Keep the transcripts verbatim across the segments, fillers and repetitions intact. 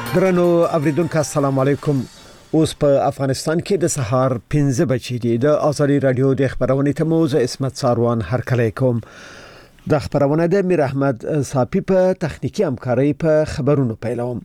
درنو اوریدونکو السلام علیکم. اوس په افغانستان کې د سهار پنځه بجې دي. د ازادي رادیو د خبرونې ته موزه اسمت ساروان هرکلی کوم. د خبرونه د میر احمد صافی په تخنیکی همکاري په خبرونو پیلوم.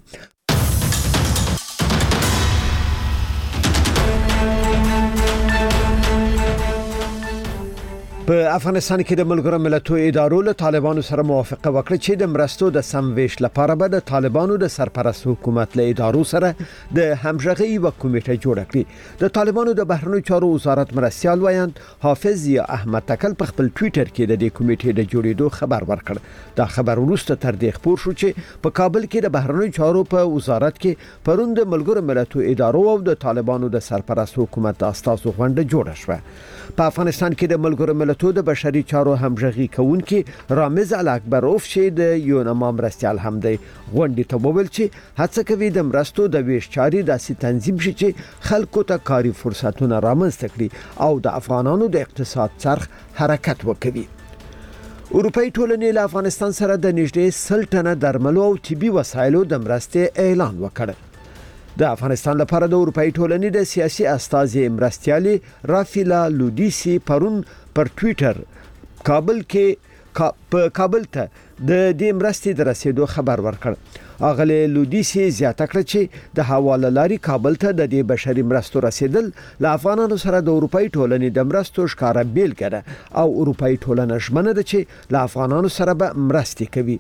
په افغانستان کې د ملګرو ملتونو ادارو له طالبانو سره موافقه وکړه چې د مرستو د سمويش لپاره به د طالبانو د سرپرست حکومت له ادارو سره د همغږي یو کمیټه جوړ کړي. د طالبانو د بهرنیو چارو وزارت مرستيال وایند حافظ یا احمد تکل په خپل ټوئیټر کې د دې کمیټې د جوړېدو خبر ورکړ. دا خبر وروسته تر دې خبر شو چې په کابل کې د بهرنیو چارو په وزارت کې پروند ملګرو ملتونو ادارو او د طالبانو د سرپرست حکومت استازو غونډه جوړه شوه. په افغانستان کې د ملګرو ملتونو د بشري چارو همغږي کوونکي رامز الاکبروف چې د یونما مرستيال هم دی غونډې ته وویل چې هڅه کوي د مرستو د ویش چاري داسې تنظیم شي چې خلکو ته کاري فرصتونه رامنځته کړي او د افغانانو د اقتصاد څرخ حرکت وکړي. اروپאי ټولنې له افغانستان سره د نږدې سل ټنه درملو او طبي وسایلو د مرستې اعلان وکړ. د افغانستان لپاره د اروپאי ټولنې د سیاسي استازي مرستيالي رافیلا لودیسی پرون پر ټوئیټر کابل کې په کابل ته د دې مرستې د رسیدو خبر ورکړ. اغله لودیسی زیاته کړ چې د حواله لاري کابل ته د دې بشري مرستو رسیدل له افغانانو سره د اروپאי ټولنې د مرستو ښکارا بیل کړه او اروپאי ټولنه ژمنه ده چې له افغانانو سره به مرستې کوي.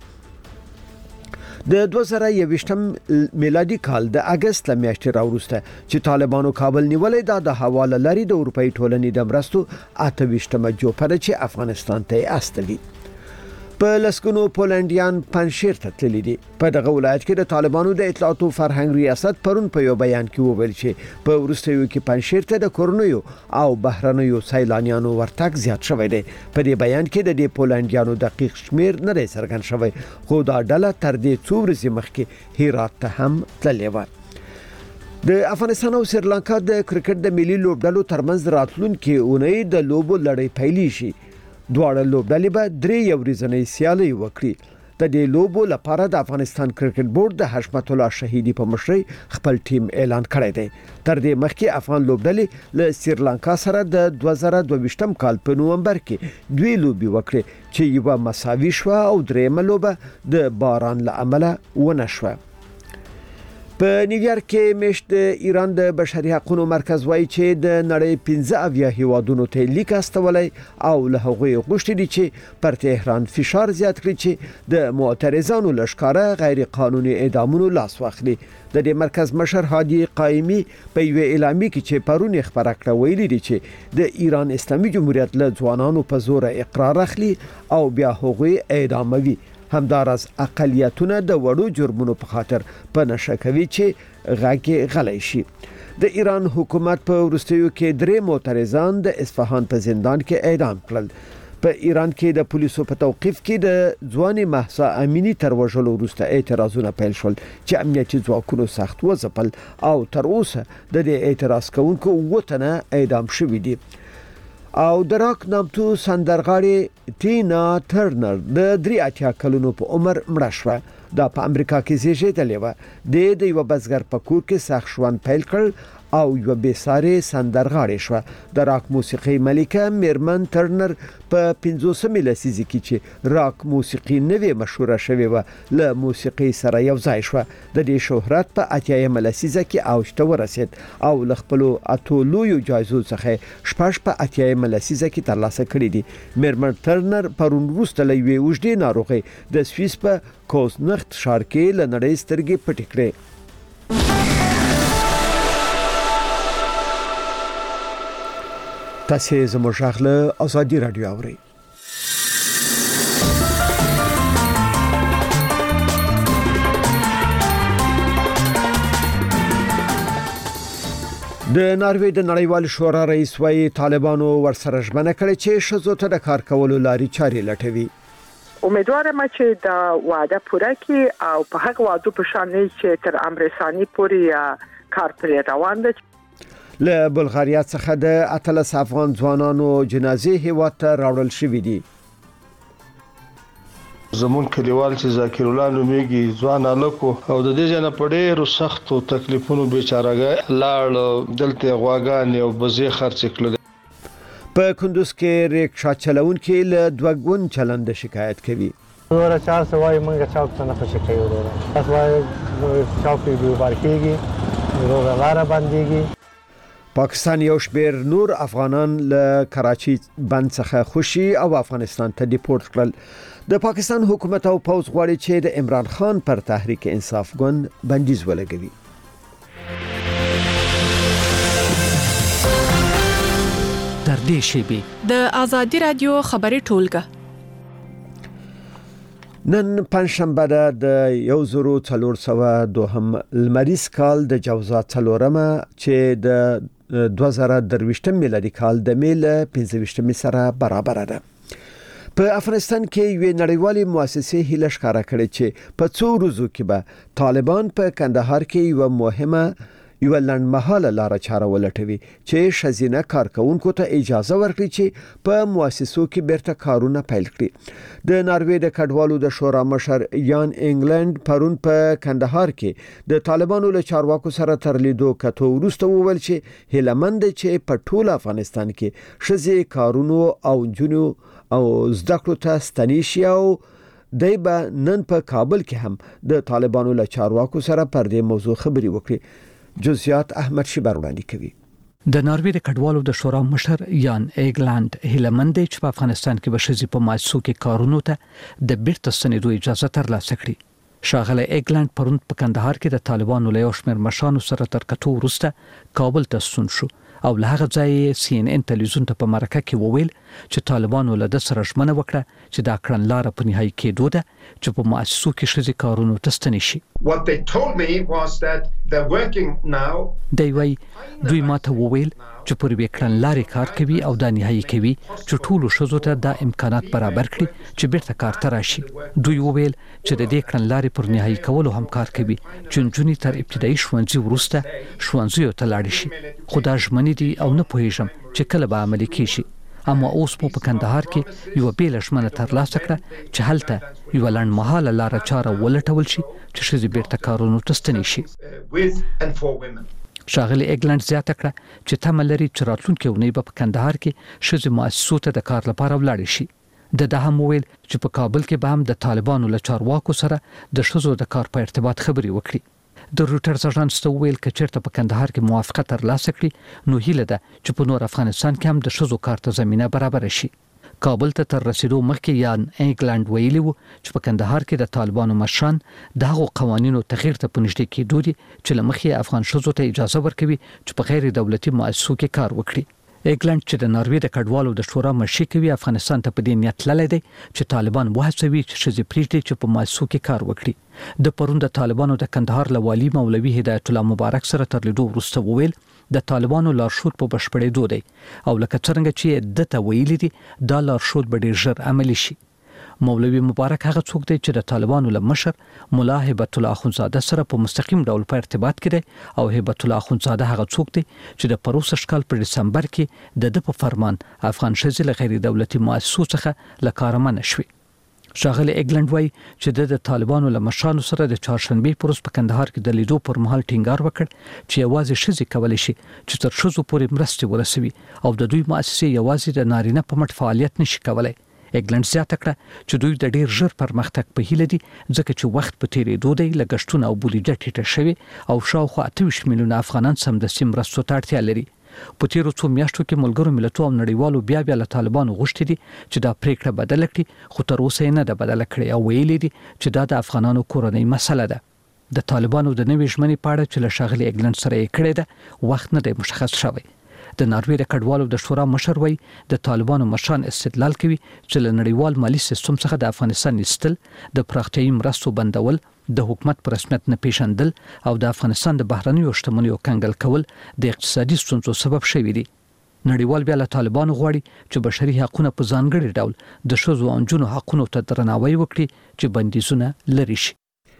د دوه زره یوویشتم میلادي کال د اگست لمیاشتې راوروسته چې طالبانو کابل نیولې دا د حواله لري د اروپאי ټولنې د مرستو اته ویشتمه جوپره چې افغانستان ته استوي. په لسګونو پولنډیان پنځشیر ته تللي دي. په دغه ولایت کې د طالبانو د اطلاعات او فرهنګ ریاست پرون په یو بیان کې وویل چې په ورستیو کې پنځشیر ته د کورنیو او بهرنیو سیلانیانو ورتګ زیات شوی دی. په دې بیان کې د دې پولنډیانو دقیق شمیر نه دی څرګند شوی، خو دا ډله تر دې څو ورځې مخکې هرات ته هم تللې و. د افغانستان او سریلانکا د کرکټ د ملي لوبډلو ترمنځ راتلونکي اونۍ د لوبو لړۍ پیلې شي. دواړه لوبډلې به درې ورځې سیالي وکړي. د دې لوبو لپاره د افغانستان کرکټ بورډ د حشمت الله شهیدی په مشرۍ خپل ټیم اعلان کړی دی. تر دې مخکې افغان لوبډلې له سریلانکا سره د دوه زره دوه ویشتم کال په نومبر کې دوی لوبي وکړي چې یو مساوي شو او درېمه لوبه د باران له امله ونه شوه. په نیویارک کې مشت ایران د بشري حقوقو مرکز وایي چې د نړۍ پنځه اویا هیوادونو ته لیک استولای او له هغوی غوښتي دي چې پر تهران فشار زیات کړي چې د معترضانو لشکاره غیر قانوني اعدامونو لاس واخلي. د دې مرکز مشر هادي قائمي په یو اعلامیه کې چې پرون خبره کړه ویلي دي چې د ایران اسلامي جمهوریت له ځوانانو په زور اقرار اخلي او بیا هغوی اعداموي. همدارس اقلیتونه د وړو جرمونو په خاطر په نشه کوي چې غاګي غلای شي. د ایران حکومت په ورستیو کې درې معترضان د اصفهان په زندان کې اعدام کړل. په ایران کې د پولیسو په توقيف کې د ځواني مهسا امینی تر وژلو وروسته اعتراضونه پیل شول چې امنیتي ځواکونو سخت وځپل او تر اوسه د دې اعتراض کوونکو وټنه اعدام شوی دي. او دراک نامتو سندرغاړي ټینا ټرنر د درې اتیا کلونو په عمر مړه شوه. دا په امریکا کې زیږیدلې و. د یو بزګر په کور کې سخت ژوند پیل کړ او یو بیساره سندرغاړي شوه. د راک موسیقي ملکه میرمن ټرنر په پنځوسمه لسیزه کې چې راک موسیقي نوې مشهوره شوه و له موسیقي سره یو ځای شوه. د دې شهرت په اتیایم لسیزه کې اوج ته ورسید او له خپل اتولویو جایزو څخه شپږ په اتیایم لسیزه کې ترلاسه کړې دي. میرمن ټرنر پرون وروسته لوي وجدي ناروغي د سویس په کوزنخت ښار کې له نړۍ سترګې پټې کړې. تاسو زموږ غږ ازادي رادیو اورئ. د ناروې د نړیوال شورا رئیس وايي طالبانو ورسره ژمنه کړې چې شذو ته د کار کولو لاري چاري لټوي. امیدوارم چې دا وعده پوره کړي او په هغه وعده په شان چې تر امرسانی پورې کار پرې روان دي. له بلغاریا څخه د اتلس افغان ځوانانو جنازې هیواد ته راوړل شوې دي. زمون کلیوال چې ذکر الله نومېږي ځوان الکو او د دې جنا په ډېرو سختو تکلیفونو بیچارهګا لاړ دلته غواګان او بزې خرڅ کړل. په کندوز کې ریکشا چلونکي له دوګون چلند شکایت کوي. ورا چار سوای منګه چاوک ته نه خوشی کوي ورا تاسو وای چاوک دی بارکیږي ورا لار باندېږي. پاکستان یو شمېر نور افغانان له کراچي بند څخه خوشي او افغانستان ته ډیپورت کړل. د پاکستان حکومت او پوځ غواړي چې د عمران خان پر تحریک انصاف ګوند بندیز ولګوي. در دې شیبه د آزادي رادیو خبري ټولګه نن پنځشنبه ده د یو زرو څلور سوه دوهم لمریز کال د جوزات څلورمه چې د دوه زره درویشتم میلادي کال د میل پنځه ویشتم سره برابر ده. په افغانستان کې یو نړیوالې مؤسسې هیله ښکارا کړې چې په څو ورځو کې به طالبان په کندهار کې یو مهمه یو لنډمهاله لار چاره ولټوي چې شزینه کارکونکو ته اجازه ورکړي چې په مؤسسو کې بیرته کارونه پیل کړي. د ناروې د کډوالو د شورا مشر یان انګلند پرون په کندهار کې د طالبانو له چارواکو سره تر لیدو کتو وروسته وویل چې هیلمند چې په ټول افغانستان کې شزي کارونو او جنو او زده کړو ته ستنیشي او دای به نن په کابل کې هم د طالبانو له چارواکو سره پر دې موضوع خبري وکړي. جزئیات احمد شیبر وړاندې کوي. د ناروې د کډوالو د شورا مشر یان ایګلند هیلمند چې په افغانستان کې بشري په مؤسسو کې کارونو ته د بیرته ستنېدو اجازه ترلاسه کړي. شاغله ایګلند پرون په کندهار کې د طالبانو له یو شمېر مشرانو سره تر کتو وروسته کابل ته ستون شو او له هغه ځای سی ان ان تلویزیون ته په مرکه کې وویل چې طالبانو له د سره ژمنه وکړه چې دا کړنلاره په نهایي کېدو ده چې په مؤسسو کې شذي کارونو ته ستنې شي. What they told me was that they're working now. دی وی دوی ماته وویل چې پر وی کړنلارې کار کوي او دا نهایي کوي چې ټولو شذو ته دا امکانات برابر کړي چې بیرته کار ته راشي. دوی وویل چې د دې کړنلارې پر نهایي کولو هم کار کوي چې نجونې تر ابتدایي ښوونځي وروسته ښوونځیو ته لاړې شي. خو دا ژمنې دي او نه پوهیږم چې کله به عملي کیږي. اما اوس مو په کندهار کې یو بیل ژمنه ترلاسه کړه چې هلته یو لنډمهاله لار چاره ولټول شي چې شذي بیرته کارونو ته ستنې شي. شاغلی ایګلند زیاته کړه چې تمه لري چې راتلونکي اونۍ به په کندهار کې شذي مؤسسو ته د کار لپاره ولاړ شي. د ده هم ویل چې په کابل کې به هم د طالبانو له چارواکو سره د شذو د کار په ارتباط خبري وکړي. د روټرز اژانس ته ویل چې چیرته په کندهار کې موافقه ترلاسه کړي نو هیله ده چې په نور افغانستان کې هم د شذو کار ته زمينه برابر شي. کابل ته تر رسیدو مخکې یان انګلند ویلي وو چې په کندهار کې د طالبانو مشران د هغو قوانینو تغییر ته پنځډې کېدو دي چې لمخې افغان شذو ته اجازه ورکوي چې په غیر دولتي مؤسسو کې کار وکړي. ایګلند چې د ناروې د کډوالو د شورا مشر کوي افغانستان ته په دې نیت للی دی چې طالبان وهڅوي چې شذي پریږدي چې په مؤسسو کې کار وکړي. د پرون د طالبانو د کندهار لوالي مولوي هدایت الله مبارک سره تر لیدو وروسته وویل د طالبانو لارښود په بشپړېدو دی او لکه څنګه چې دته ویلي دي دا لارښود به ډېر ژر عملي شي. مولوي مبارک هغه څوک دی چې د طالبانو له مشر مولا هبت الله اخونزاده سره په مستقیم ډول په ارتباط کې دی او هبت الله اخونزاده هغه څوک دی چې د پروسه کال په دسمبر کې د د په فرمان افغان شذي له غیر دولتي مؤسسو څخه لکارمن شوی. شاغلی ایګلند وای چې د طالبانو له مشرانو سره د چهارشنبه پروس په کندهار کې د لیدو پر مهال ټینګار وکړ چې یوازې شذي کولای شي چې تر شذو پورې مرستې ورسوي او د دوی مؤسسې یوازې د نارینه په مټ فعالیت نشي کولای. ایګلند زیاته کړه چې دوی د ډیر ژر پرمختګ په هیله دي ځکه چې وخت په تیریدو دی لګښتونه او بودیجه ټیټه شوی او شاوخوا اته ویشت میلیونه افغانان سمدستي مرستو ته اړتیا لري. په تیرو څو میاشتو کې ملګرو ملتونو او نړیوالو بیا بیا له طالبانو غوښتي دي چې دا پریکړه بدله کړي خو تر اوسه نه ده بدله کړې او ویلي دي چې دا د افغانانو کورنۍ مسله ده. د طالبانو د نوې ژمنې په اړه چې له شاغلي ایګلند سره یې کړې ده وخت نه دی مشخص شوی. د ناروې د کډوالو د شورا مشر وای د طالبانو مشران استدلال کوي چې له نړیوال مالی سیستم څخه د افغانستان ایستل د پراختیايي مرستو بندول د حکومت پر رسمیت نه پیژندل او د افغانستان د بهرنیو شتمنیو کنګل کول د اقتصادي ستونزو سبب شوی دي. نړیوال بیا له طالبانو غواړي چې بشري حقوقونه په ځانګړي ډول د شذو او نجونو حقوقو ته درناوی وکړي چې بندیزونه لري شي.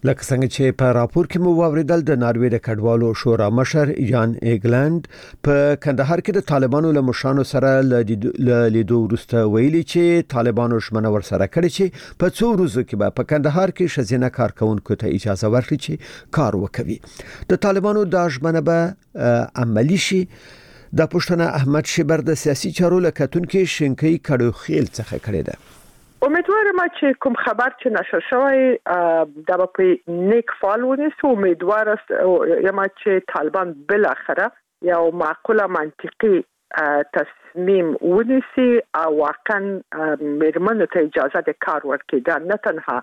لکه څنګه چې په راپور کې مو واوریدل د ناروې د کډوالو شورا مشر یان ایګلند په کندهار کې د طالبانو له مشرانو سره له لیدو وروسته ویلي چې طالبانو ژمنه ورسره کړې چې په څو ورځو کې به په کندهار کې ښځینه کارکونکو ته اجازه ورکړي چې کار وکړي. د طالبانو د ژمنه به عملي شي. د پښتنه احمد شبر د سیاسي چارو لکتونکو شینکي کډو خیل څخه کړی ده. امیدوارم چې کوم خبر چې نشر شوی د په نیک فال ونیسو. امیدوار یم چې طالبان بل اخره یو معقوله منطقي تصمیم ونیسي او واقعا مرمنو ته اجازه د کار ورکړي، دا نه تنها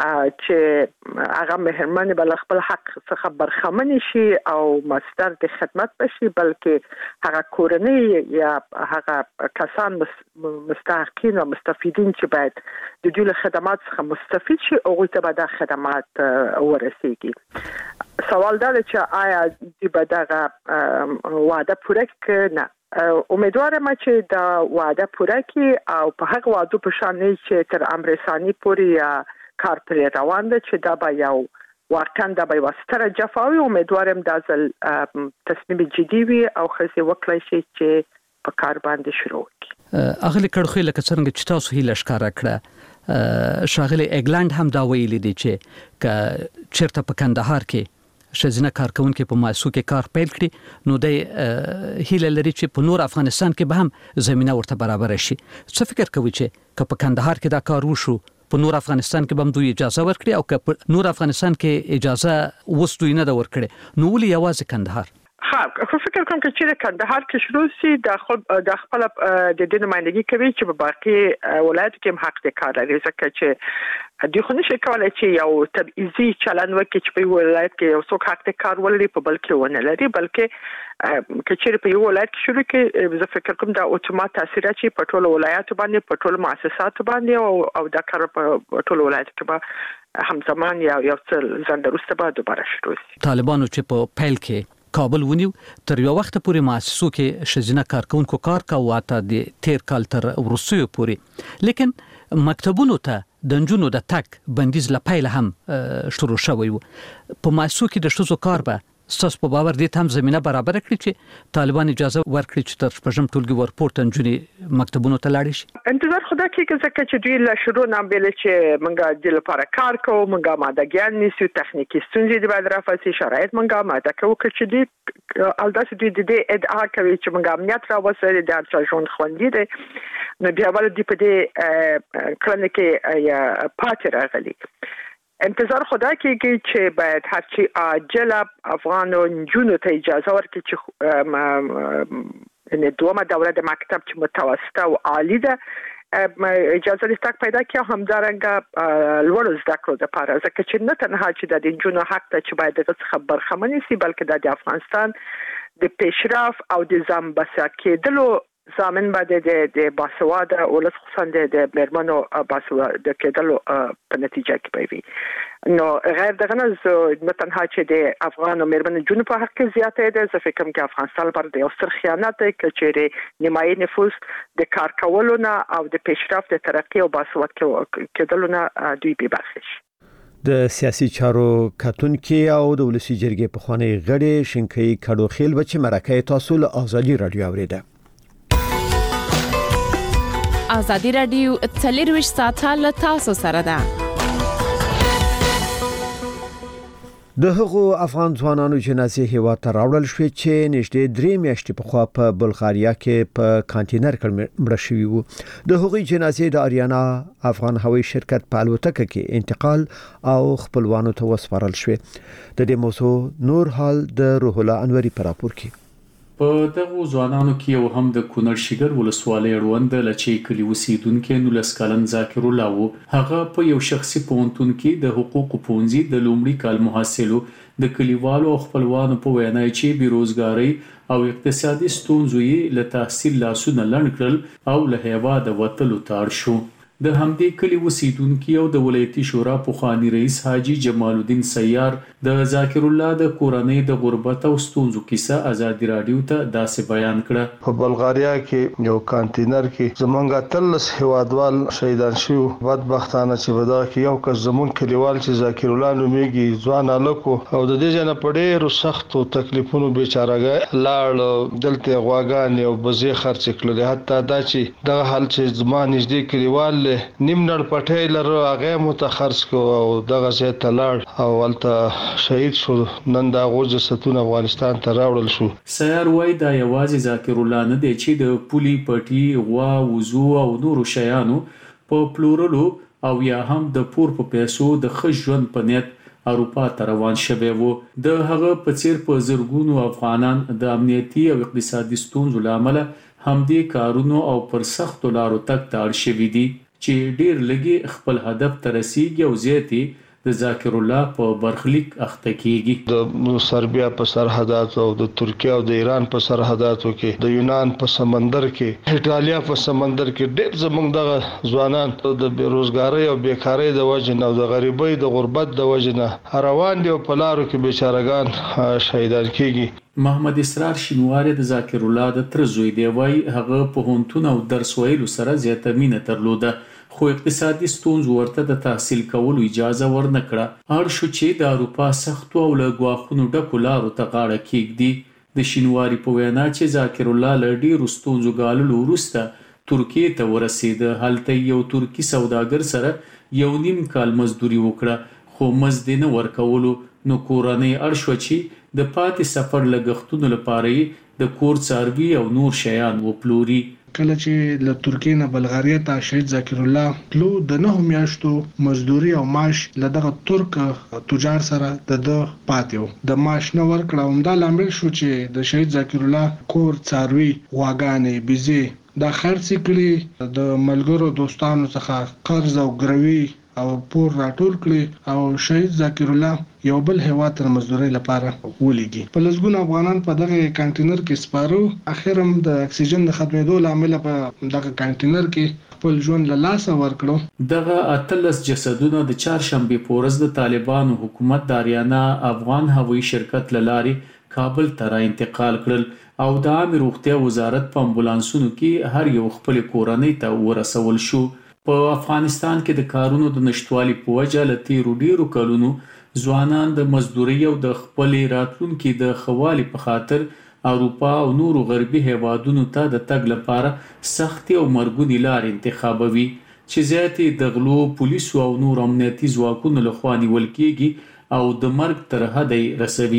چې هغه مهرمن بل خپل حق څخه برخمن شي او مستر د خدمت بشي، بلکې هغه کورنۍ یا هغه کسان مستحقین او مستفیدین چې باید د دوی له خدمات څخه مستفید شي او ته به د خدمات ورسیږي. سوال دا چې آیا د بدغه وعده پوره کړي؟ نه، امیدوارم چې دا وعده پوره کړي او په هغه وعده په شان چې تر امر ثانی پورې کار پر روان ده چې دا به یو واقعا دا به وستره جفاوي. امیدوارم دا ځل تصمیم جدي وي او خزي وکړي شي چې په کار باندې شروع کړي. اغلی کړخې لکه څنګه چې تاسو هیله ښکارا کړه، شاغلی ایګلند هم دا ویلي دی چې ک چیرته په کندهار کې ښځینه کارکونکو په مؤسسو کې کار پیل کړي نو د هیله لري چې په نور افغانستان کې به هم زمينه ورته برابر شي. څه فکر کوي چې ک په کندهار کې دا کار وشو په نور افغانستان کې به هم دوی اجازه ورکړي او که په نور افغانستان کې اجازه وستوي نه دا ورکړي نو ولې یوازې کندهار؟ ها خو فکر کوم چې کندهار کې شروع سي د خپل د خپل د دې نمائندګي کوي چې په باقي ولایت کې هم حق د کار لري، ځکه چې دوی خو نشي کولای چې یو تبعیضي چلن وکړي چې په ولایت کې یو څوک حق د کار ولري په بل کې ونه لري، بلکې کچېر په یو ولایت کې شروع کې زه فکر کوم دا اتومات تاثیر اچي په ټولو ولایتو باندې په ټولو مؤسساتو باندې او او دا کار په ټولو ولایتو کې به همزمان یا یو څه ځندروسته به دوباره شروع شي. طالبانو چې په پیل کې کابل ونیو تر یو وخت پورې مؤسسو کې ښځینه کارکونکو کار کاوه تا د تیر کال تر وروستیو پورې، لیکن مکتبونو ته د نجونو د تک بندیز لپاره هم شروع شوی و. په مؤسسو کې د ښځو کار به ستاسو په باور دې هم زمينه برابر کړي چې طالبان اجازه ورکړي چې تر شپږم ټولګي ورپورټ نجونې مکتبونو ته لاړ شي؟ انتظار خدا کې ځکه چې دوی له شروع نه بیل چې منګه د لپاره کار کوو، منګه مادهګیان نیسو، تخنیکی ستونزې د باید رافاسي شرایط منګه ماده کوو چې دوی البته دوی د دې ادعا کوي چې منګه امنیت راوځي د هر ژوند خوندي دي، نو بیا ول دې په دې کلنه کې یا پاتې راغلي. انتظار خدا کېږي چې باید هرچی عاجل افغان نجونو ته اجازه ورکړي چې ان دومره دوره د مکتب چې متوسطه او عالی ده اجازه لستک پیدا کړي، همدارنګه لوړ زده کړو لپاره، ځکه چې نه تنها چې د نجونو حق ته چې باید د څه برخمن شي بلکې د افغانستان د پیشرفت او د ځان بسیا کېدلو زامن باندې د د باسواده ولس خصوصا د مرمنو باسواده کېدلو په نتیجه کې وي. نو غیر دغه نه تنها چې د افغان او مرمنو جون په حق کې زیاته ده، زه فکر کوم چې افغانستان پر د یو ستر خیانت دی چې نیمایي نفوس د کار کولو نه او د پیشرفت د ترقی او باسواده کېدلو نه دوی به برخه شي. د سیاسي چارو کتونکي او د ولسی جرګې په خوانی غړي شینکي کډو خیل بچ مرکه تاسو له ازادي رادیو اوریده. ازادي رادیو څلرویشت ساعته له تاسو سره ده. د هغو افغان ځوانانو جنازې هیواد ته راوړل شوې چې نږدې درې میاشتې پخوا په بلغاریا کې په کانټینر کې مړه شوي وو. د هغوی جنازې د اریانا افغان هوایي شرکت په الوتکه کې انتقال او خپلوانو ته وسپارل شوې. د دې موضوع نور حال د روح الله انوري په راپور کې. په دغه ځوانانو کې یو هم د کونړ شیګر ولسوالۍ اړوند لچې کلی اوسیدونکو نولس کلن ذاکر الله وو. هغه په یو شخصي پوهنتون کې د حقوقو پوهنځي د لومړي کال محصلو د کلیوالو خپلوانو په وینا چې بیروزګاری او اقتصادي ستونزې له تحصیل لاسونه لړ کړل او له هیواده وتلو تاړ شو. د همدې کلی اوسیدونکي او د ولایتي شورا پخوانی رئیس حاجی جمال الدین سیار د ذاکر الله د کورنۍ د غربت او ستونزو کیسه ازادي رادیو ته داسې بیان کړه. په بلغاریا کې یو کانټینر کې زمونږ تلس هوادوال شهیدان شو. بدبختانه چې ودا کې یو کس زمون کلیوال چې ذاکر الله نومېږي ځوان الکو او د دې جن په ډېرو سختو تکلیفونو بیچارهګا لاړ دلته غواګان او بزې خرڅ کړل. حتی دا چې دغه حال چې زما نږدې کلیوال نیم نړ پټې لره هغه متخرص کو او دغه ځای ته لاړ او ولته شهید شو. نن دا غوځ ستون افغانستان ته راوړل شو. سیار وای دا یوازې ذاکر الله نه دی چې د پولي پټي غوا وزو او نورو شیانو په پلورلو او یا هم د پور په پیسو د ښه ژوند په نیت اروپا ته روان شوی وو. د هغه په څیر په زرګونو افغانان د امنیتي او اقتصادي ستونزو له امله همدې کارونو او پر سختو لارو تک ته اړ شوي دي چې ډیر لږی خپل هدف ته رسیږي او زیاتی د ذاکر الله په برخلیک اخته کیږي. د سربیا په سرحداتو او د ترکیه او د ایران په سرحداتو کې د یونان په سمندر کې ایتالیا په سمندر کې ډېر زمونږ دغه ځوانان د بیروزګاری او بیکاری د وجې نه او د غریبۍ د غربت د وجې نه روان دي او په لارو کې بیچارهګان شهیدان کیږي. محمد اسرار شینواری د ذاکر الله د تر زوی دی. وای هغه په هونتون او درس ویلو سره زیاته مینه درلوده خو اقتصادي ستونزو ورته د تحصیل کولو اجازه ورنه کړه. اړ شو چې د اروپا سختو او له ګواښونو ډکو لارو ته غاړه کېږدي. د شینواری په وینا چې ذاکر الله له ډېرو ستونزو ګاللو وروسته ترکیې ته ورسېده. هلته یو ترکي سوداګر سره یو نیم کال مزدوري وکړه خو مزد نه ورکولو. نو کورنۍ اړ شوه چې د پاتې سفر لګښتونو لپاره د کور څاروي او نور شیان وپلوري. کله چې له ترکیې نه بلغاریا ته شهید ذاکر الله تلو د نه میاشتو مزدوري او معاش له دغه ترک تجار سره د د پاتیو د معاش نه ورکړه. همدا لامل شو چې د شهید ذاکر الله کور څاروي غواګانې بيزي دا خرڅ کړي. د ملګرو دوستانو څخه قرض او ګروي او پور راټول کړي او شهید ذاکر الله یو بل هیواد تر مزدوري لپاره ولېږي. په لږګونو افغانان په دغه کانټینر کې سپارو. اخر هم د اکسیجن د ختمېدو لامل په دغه کانټینر کې خپل ژوند له لاسه ورکړو. دغه اتلس جسدونه د چهارشنبه په ورځ د طالبانو حکومت د اریانا افغان هوایي شرکت لارې کابل ته را انتقال کړل او د عامه روغتیا وزارت په امبولانسونو کې هر یو خپل کورنۍ ته ورسول شو. په افغانستان کې د کارونو د نشټوالي په وجه له تیرو ډیرو کلونو ځوانان د مزدوري او د خپل راتلونکي د خوالي په خاطر اروپا او نورو غربي هیوادونو ته د تګ لپاره سختي او مرګونی لار انتخابوي چې زیاتې د غلو پولیسو او نور امنیتي ځواکونو لخوا نیول کېږي او د مرګ تر حد رسوي.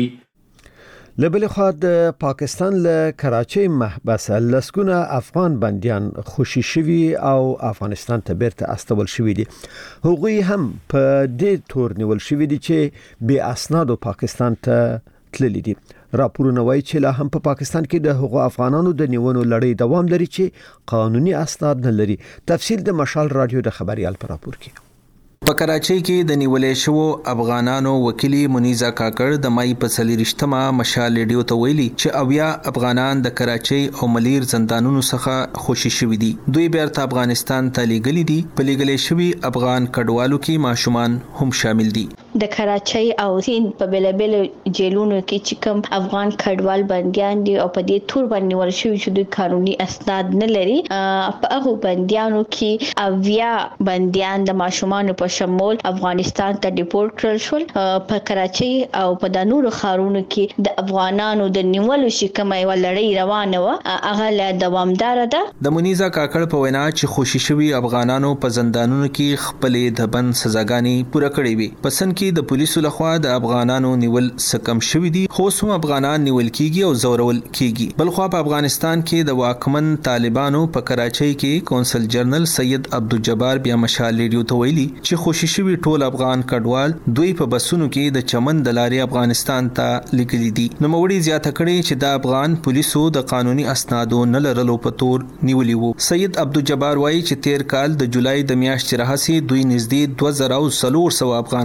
لبل خو د پاکستان له کراچۍ محبسه لسګونه افغان بنديان خوشي شوي او افغانستان ته بیرته استول شوي دي. هغوی هم په دې تور نیول شوي دي چې بې اسنادو پاکستان ته تللي دي. راپورونه وایي چې لا هم په پاکستان کې د هغو افغانانو د نیونو لړۍ دوام لري چې قانوني اسناد نه لري. تفصیل د مشال رادیو د خبريال پر راپور کې. په کراچۍ کې د نیولې شوو افغانانو وکیل منیزا کاکړ د مای په څلورشتمه مشال ریډیو ته ویلي چې اویا افغانان د کراچۍ او ملیر زندانونو څخه خوشي شوي دي. دوی بیرته افغانستان ته لیږلي دي. په لیږلې شوي افغان کډوالو کې ماشومان هم شامل دي. د کراچۍ او سین په بلبل جیلونو کې چې کوم افغان کډوال بنديان دي او په دې تور باندې ورشي چې دوی قانوني اسناد نه لري. په هغه بنديانو کې اویا بنديان د ماشومان په شمول افغانستان ته ډیپورټ کړل شول. په کراچۍ او په د نورو ښارونو کې د افغانانو د نیولو شکمه یو لړۍ روانه و هغه لا دوامدار ده. د منیزا کاکړ په وینا چې خوشي شوي افغانانو په زندانونو کې خپلې د بند سزاګانې پوره کړې وي. پسند کې د پولیسو لخوا د افغانانو نیول سکم شوي دي خو سم افغانان نیول کیږي او زورول کیږي. بلخوا په افغانستان کې د واکمن طالبانو په کراچۍ کې کونسل جنرال سید عبدالجبار بیا مشال ریډیو ته ویلي چې خوشي شوي ټول افغان کډوال دوی په بسونو کې د چمن د لارې افغانستان ته لیکلي دي. نو موړي زیاته کړي چې د افغان پولیسو د قانوني اسنادو نه لرلو په تور نیولي وو. سید عبدالجبار وایي چې تیر کال د جولای د میاشتې راهسي دوی نږدې دوه زره او څلور سوه افغانان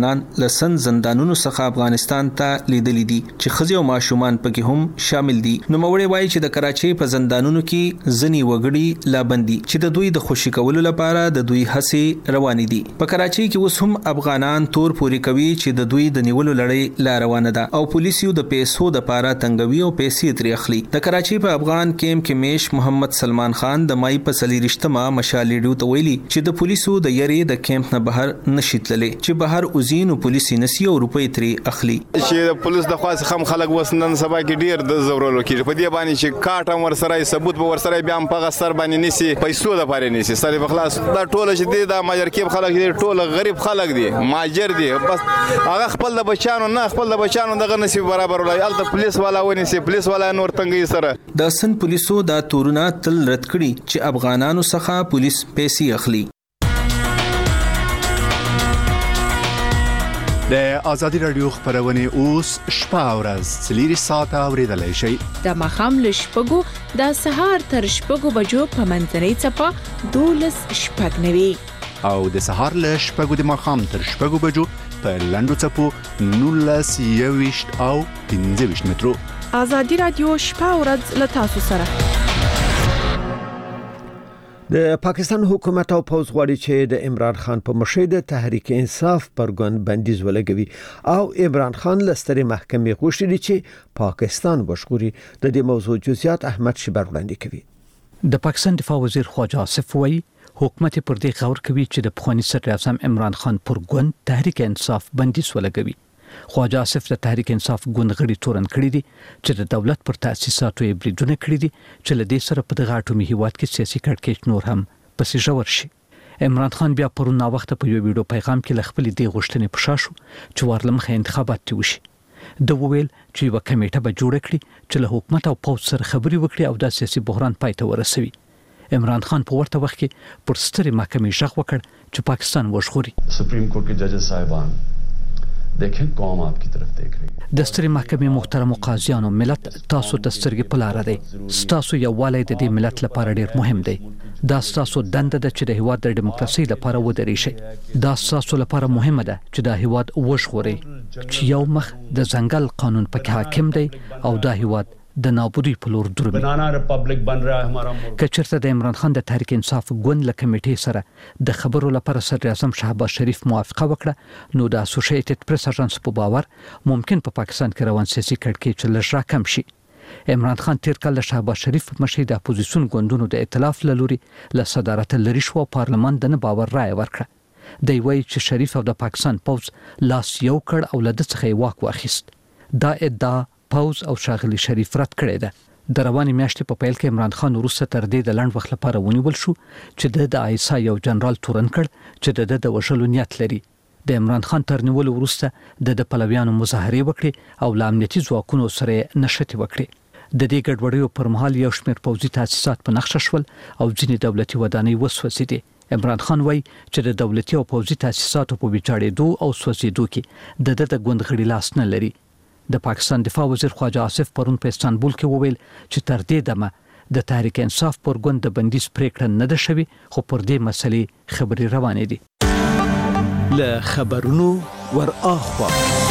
لسن زندانونو څخه افغانستان ته لیدلې دي چې ښځې او ماشومان پکې هم شامل دي. نو موري وایي چې د کراچۍ په زندانونو کې ځنی وګړي لا بندي چې د دوی د خوشي کولو لپاره د دوی هڅې روانې دي. په کراچۍ کې اوس هم افغانان تور پوري کوي چې د دوی د نیولو لړۍ لا روانه ده او پولیسو د پیسو د پاره تنګوي او پیسې ترې اخلي. د کراچۍ په افغان کیمپ کې میش محمد سلمان خان د مای په سلی رښتما مشالېډو ته ویلي چې د پولیسو د یری د کیمپ نه بهر نشي تللی چې بهر اوزین او پولیسي نسی او روپۍ ترې اخلي. چې پولیس د خاص خم خلک وسنن سبا کې ډیر د زورولو کې په دې باندې چې کاټ ور سره ثبوت به ور سره بیا هم په سر باندې نسی پیسو د پاره نسی سره په خلاص دا ټوله چې د ماجر کې خلک دي ټوله غریب خلک دي ماجر دي بس هغه خپل د بچانو نه خپل د بچانو دغه نسی برابر ولای الته پولیس والا ونیسي پولیس والا نور تنګي سره. د سن پولیسو دا تورونه تل رد کړي چې افغانانو څخه پولیس پیسې اخلي. د آزادی رادیو خبرونه اوس شپه او ورځ څلور ساعته اوریدلای شئ. د مخام له شپږو د سهار تر شپږو بجو په منځنۍ څپه دولس شپږ نوي او د سهار له شپږو د مخام تر شپږو بجو په لنډو څپو نولس یويشت او پنځه ویشت مترو. آزادی رادیو شپه او ورځ له تاسو سره. د پاکستان حکومت او پوز غواړي چې د عمران خان په مشرۍ د تحریک انصاف پر ګوند بندیز ولګوي او عمران خان لستري محکمې غوښتي چې پاکستان وشغوري. د دې موضوع جزئیات احمد شبر وړاندې کوي. د پاکستان دفاع وزیر خواجه آصف وایي حکومت پر دې غور کوي چې د پخوانی صدر اعظم عمران خان پر ګوند تحریک انصاف بندیز ولګوي. خواجه آصف د تحریک انصاف ګوند غړي تورن کړی دي چې د دولت پر تاسیساتو یې بریدونه کړی دي چې له دې سره په دغه اټومي هیواد کې سیاسي کړکېچ نور هم پسې ژور شي. عمران خان بیا پرون نا وخت په یو ویډیو پیغام کې لخپل دی غوښتنې پښا شو چې ورلمخه انتخابات وشي. د وویل چې یو کمیټه به جوړ کړي چې له حکومت او پوز سره خبري وکړي او د سیاسي بحران پای ته ورسوي. عمران خان په ورته وخت کې پر ستري محکمې ژغ وکړ چې پاکستان وژغوري. سپریم کورټ کې ججز صاحبان دیکھیں قوم آپ کی طرف دیکھ رہی ہے. د ستري محکمې محترم قاضیانو ملت تاسو د سترګې په لار دی. تاسو یو والي د دې ملت لپاره ډیر مهم دی. دا تاسو دنده ده چې د هیواد د دیموکراسي لپاره ودرې شي. دا تاسو لپاره مهمه ده چې د هیواد وژغوري چې یو مخ د ځنګل قانون پکې حاکم دی او دا هیواد د نابودی په لور درومي. بنانا ریپبلک بن رہا ہے ہمارا ملک. کچرته د عمران خان د تحریک انصاف ګوند له کمیټې سره د خبرو لپاره صدر اعظم شهباز شریف موافقه وکړه نو د اسوسییټډ پریس اژانس په باور ممکن په پا پاکستان کې روان سیاسي کړکېچ لږ راکم شي. عمران خان تیر کال شهباز شریف په مشرۍ د اپوزیسیون ګوندونو د ائتلاف لوري له صدارت لري شو پارلمان د نه باور رائے ورکړه. دی وایي چې شریف او د پاکستان پوز لاس یو کړ او له د څخه واک واخیست. دا ادعا پوز او شاغلی شریف رد کړی ده. د روانې میاشتې په پیل کې عمران خان وروسته تر دې د لنډ وخت لپاره ونیول شو چې د آیسا یو جنرال تورن کړ چې د د وژلو نیت لري. د عمران خان تر نیولو وروسته د د پلویانو مظاهرې وکړي او له امنیتي ځواکونو سره نشټې وکړي. د دې ګډوډیو پر مهال یو شمېر پوځي تاسیسات په نقشه شول او ځینې دولتي ودانۍ وسوځېدې. عمران خان وایي چې د دولتي او پوځي تاسیساتو په ویجاړېدو او سوځېدو کې د د ګوند غړي لاس نه لري. د پاکستان دفاع وزیر خواجه آصف پرون په استانبول کې وویل چې تر دې دمه د تحریک انصاف پر ګوند د بندیز پریکړه نه ده شوې خو پر دې مسلې خبرې روانې دي. له خبرونو ور اخوا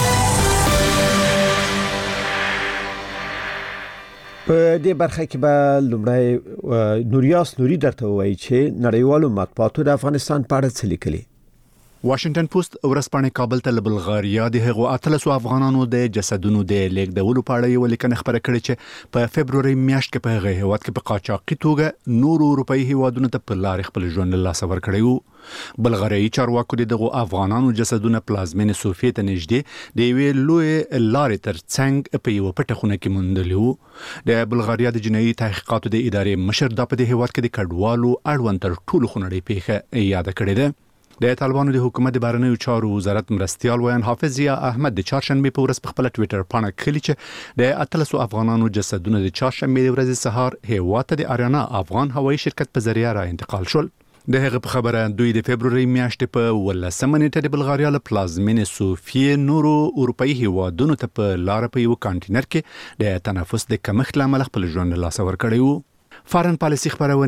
په دې برخه کې به لومړی نوریاس نوري درته وایي چې نړیوالو مطبوعاتو د افغانستان په اړه څه لیکلي. واشنگټن پوسټ ورځپاڼه کابل ته له بلغاریا د هغو اتلسو افغانانو د جسدونو د لیږدولو په اړه یو لیکنه خبره کړې چې په فبروري میاشت کې په هغه هیواد کې په قاچاقي توګه نورو اروپאי هیوادونو ته په لار خپل ژوند له لاسه ورکړی وو. بلغاریایي چارواکو دغه افغانانو جسدونه پلازمینې صوفیه ته نږدې د یوې لوی لارې تر څنګ په یو پټه خونه کې موندلي وو. د بلغاریا د جنایي تحقیقاتو د ادارې مشر د په هیواد کې د کډوالو اړوند تر ټولو خونړۍ پیښه یاد کړې ده. د طالبانو د حکومت د بهرنیو چارو وزارت مرستيال ویان حافظ ضیا احمد د چهارشنبه په ورځ په خپل ټوئیټر باندې کلی چې د اتلسو افغانانو جسدونه د چهارشنبه د ورځې سهار هیواد ته د اریانا افغان هوایي شرکت په ذریعہ را انتقال شول. د هغه په خبره دوی د فبروري میاشتې په ولسمه نیټه د بلغاریا له پلازمینې صوفیه نورو اروپאי هیوادونو ته په لار په یو کانټینر کې د تنفس د کمښت لامل خپل ژوند له لاسه ورکړی وو. فارن پالیسي خبرونه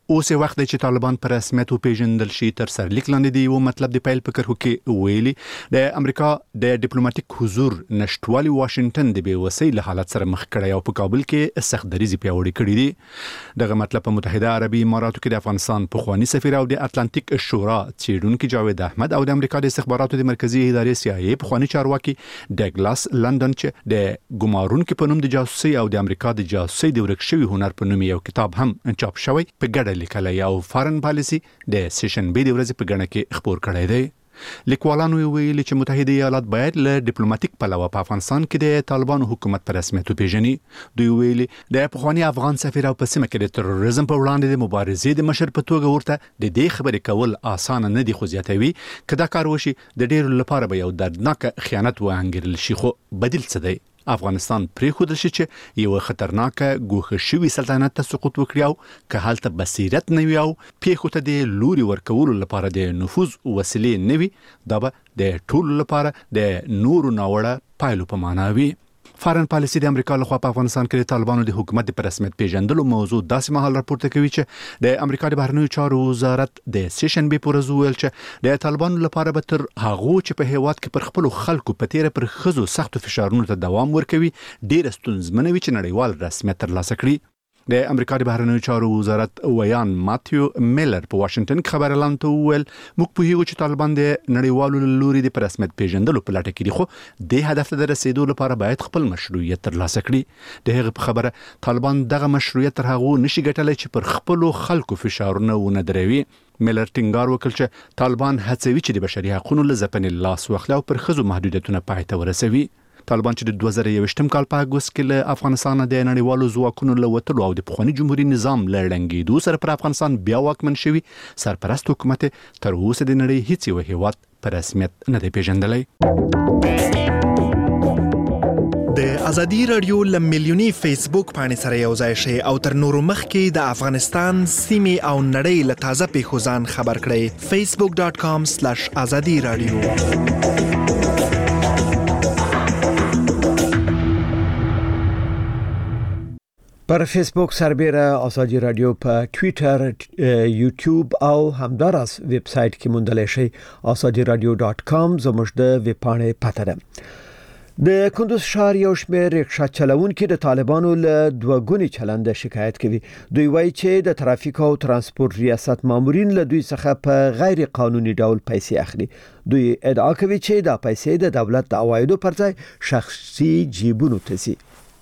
اوس وخت چې طالبان پر رسمیت پیژندل شي تر سرلیک لاندې دی یو مطلب دی پیل فکر هکې ویلي د امریکا د ډیپلوماټیک حضور نشټوالي واشنگټن د بې وسیله حالت سره مخ کړی او په کابل کې سخت دریزي پیاوړي کړی دي دغه مطلب په متحده عربي اماراتو کې د افغانستان پخوانی سفیر او د اتلانتیک شورا چیرونکو جاوید احمد او د امریکا د استخباراتو د مرکزی ادارې سی آی ای پخوانی چارواکي ډګلاس لندن چې د ګمارونکو په نوم د جاسوسي او د امریکا د جاسوسي د ورک شوی هنر په نوم یو کتاب هم چاپ شوی په ګډه لیکلی او فارن پالیسی د سیشن بي د ورځې په ګڼه کې خبر کړی دی لیکوالانو ویلي چې متحده ایالات باید له ډیپلوماټیک پلوه په افغانستان کې د طالبانو حکومت پر رسمیت وپیژني دوی ویلي د پخوانی افغان سفیر او په سیمه کې د تروریزم په وړاندې د مبارزې د مشر په توګه ورته د دې خبرې کول اسانه نه دي خو زیاتوي که دا کار وشي د ډیرو لپاره به یو دردناک خیانت وانګیرل شي خو بدیل څه دی افغانستان پریښودل شي چې یو خطرناک ګوښه شوی سلطنت ته سقوط وکړي او که هلته بصیرت نه وي او پیښو ته د لوري ورکولو لپاره د نفوذ وسیلې نه وي دا به د ټولو لپاره د نورو ناوړه پایلو په معنا وي فارن پالیسی د امریکا لخوا په افغانستان کې د طالبانو د حکومت د رسمیت پیژندلو موضوع داسې مهال راپورته کوي چې د امریکا د بهرنیو چارو وزارت د سیشن بي پر ویل چې د طالبانو لپاره به تر هغه چې په هیواد کې پر خپل خلکو په تیره پر خزو سخت فشارونو ته دوام ورکوي ډیر ستونزمن وي چې نړیوال رسمیت ترلاسه کړي د امریکا د بهرنیو چارو وزارت ویان ماتیو میلر په واشنگټن کې خبر اعلان ته وویل موږ په هیڅ چې طالبان د نړیوالو لوري د رسمیت پیژندلو په لټه کې دي خو د هدف ته رسیدو لپاره باید خپل مشروعیت ترلاسه کړي د هغه په خبره طالبان دغه مشروعیت تر هغه نشي ګټلای چې پر خپل خلکو فشارونه ونه دروي میلر ټینګار وکړ چې طالبان هڅوي چې د بشري حقوقو لزپنې لاس واخلي او پر خزو محدودیتونه پای ته ورسوي طالبان چې د دوه زره یوویشتم کال په اګوست کې له افغانستان د نړیوالو ځواکونو له وتلو او د پخوانی جمهوریت نظام له ړنګېدو سره پر افغانستان بیا واکمن شوی سرپرست حکومت تر اوسه د نړۍ هیڅ یو هیواد په رسمیت نه دی پیژندلی د ازادي رادیو ل میلیونی فیسبوک باندې سره یو ځای شي او تر نورو مخکې د افغانستان سیمه او نړۍ له تازه پیښو ځان خبر کړئ facebook dot com slash azadi radio پر فیسبوک سربیره آزادی رادیو په ټوئیټر یوټیوب او همدارس ویب سټ کې موندلی شئ azadi radio dot com زموږ د ویب پاڼې پته ده د کندوز ښار یو شمېر رکشا چلوونکي د طالبانو له دوه ګوني چلند شکایت کوي دوی وایي چې د ترافیک او ترانسپورت ریاست مامورین له دوی څخه په غیر قانوني ډول پیسې اخلي دوی ادعا کوي چې دا پیسې د دولت د عوایدو پر ځای شخصي جیبونو ته ځي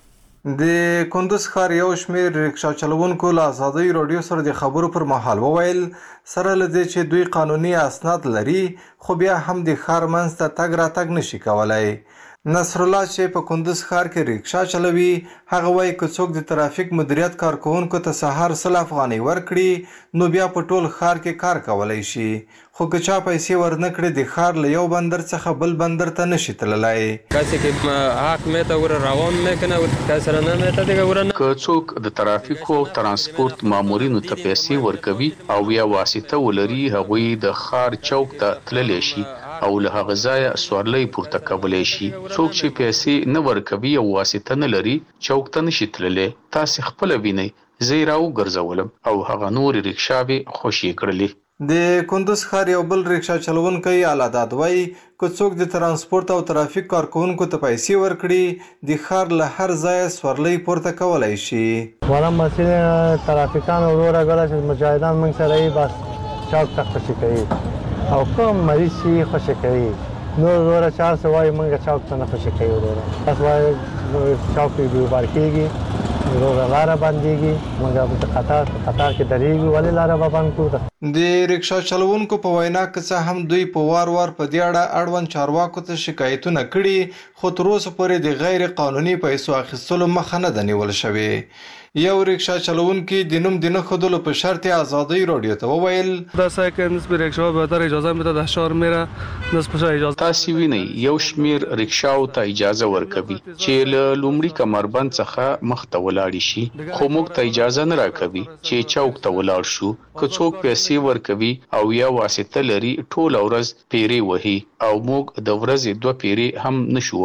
د کندوز ښار یو شمېر رکشا چلوونکو له ازادي رادیو سره د خبرو پر مهال وویل سره له دې چې دوی قانوني اسناد لري خو بیا هم د ښار منځ ته تګ راتګ نشي کولای نصر الله چې په کندوز ښار کې رکشا چلوي هغه وایي که څوک د ترافیک مدیریت کارکونکو ته سهار سل افغانۍ ورکړي نو بیا په ټول ښار کې کار کولای شي خو که چا پیسې ورنکړي د ښار له یو بندر څخه بل بندر ته نشي تللی کسی که حق میته ور روان میکنه و کسی را نمیته دیگه ور که څوک د ترافیکو او ترانسپورت مامورینو ته پیسې ورکوي او یا واسطه ولري هغوی د ښار چوک ته تللی شي او له هغه ځایه سوارلۍ پورته کولی شي څوک چې پیسې نه ورکوي او واسطه نه لري چوک ته نشي تللی تاسې خپله وینئ زه یې راوګرځولم او هغه نورې رکشاوې خوشې کړلې د کندوز ښار یو بل رکشا چلوونکی علاداد وایي که څوک د ترانسپورت او ترافیک کارکونکو ته پیسې ورکړي د ښار له هر ځایه سوارلۍ پورته کولی شي والا مسئله ترافیکان وروره ګله چې مجاهدان موږ سره یې بس چوک ته خوشي کوي او کوم مریض چې خوشي کوي نور وروره چار څه وایي موږ چوک ته نه خوشي کوي وروره بس وایي چوک کې بیوبار کېږي وروره لاره بندېږي موږ په قطار په قطار کې درېږو ولې لاره به بند کړو د رکشا چلوونکو په وینا که څه هم دوی په وار وار په دې اړه اړوند چارواکو ته شکایتونه کړي خو تر اوسه پورې د غیر قانوني پیسو اخیستلو مخه نه ده نیول شوې یو رکشا چلوونکی د نوم د نه ښودلو په شرط ازادي رادیو ته وویل دا سایکل نسبت رکشا بهتر اجازه میده د شهر میره نسبت اجازه تاسو وینئ یو شمیر رکشاو ته اجازه ورکوي چې له لومړي کمربند څخه مخ ته ولاړ شي خو موږ ته اجازه نه راکوي چې چوک ته ولاړ شو که څوک پیسې ورکوي او یا واسطه لري ټول ورځ پیری وهي او موږ د ورځې دوه پیری هم نشو وهلی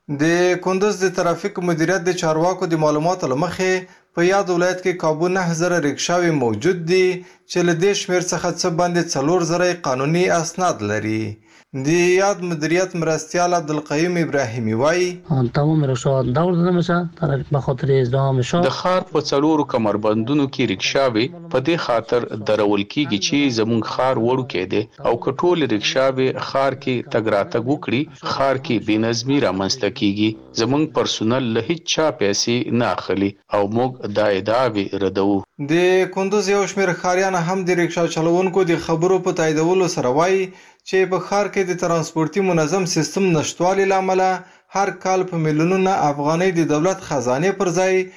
د کندوز د ترافیک مدیریت د چارواکو د معلوماتو لمخې په یاد ولایت کې کابو نه زره رکشاوې موجود دي چې له دې شمېر څخه څه باندې څلور زره قانوني اسناد لري. د یاد مدیریت مرستیال عبدالقیوم ابراهیمی وایي تمام رکشا دور داده میشه به خاطر ازدحام شهر. د ښار په څلورو کمربندونو کې رکشاوې په دې خاطر درول کیږي چې زموږ ښار وړوکی دی او که ټولې رکشاوې ښار کې تګ راتګ وکړي ښار کې بې نظمي رامنځته کیږي. زموږ پرسونل له هیڅ چا پیسې نه اخلي او موږ دا ادعاوې ردوو. د کندوز یو شمېر ښاریان هم د رکشا چلوونکو د خبرو په تاییدولو سره وایي چې په ښار کې د ترانسپورتي منظم سیستم نشتوالي له امله هر کال په میلیونونه افغانۍ د دولت خزانې پر ځای